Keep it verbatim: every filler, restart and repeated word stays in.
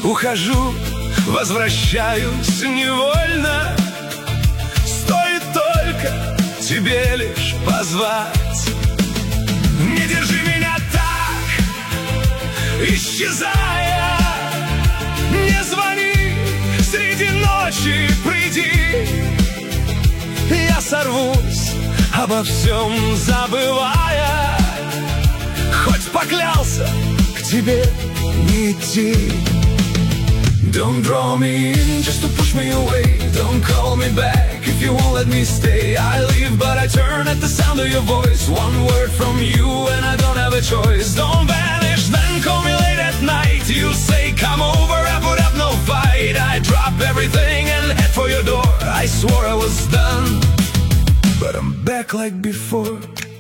Ухожу, возвращаюсь невольно. Стоит только тебе лишь позвать. Не держи меня так, исчезая. Не звони, среди ночи приди. Я сорвусь, обо всем забывая. Хоть поклялся к тебе не идти. Don't draw me in just to push me away. Don't call me back if you won't let me stay. I leave but I turn at the sound of your voice. One word from you and I don't have a choice. Don't vanish, then call me late at night. You say come over, I put up no fight. I drop everything and head for your door. I swore I was done, but I'm back like before.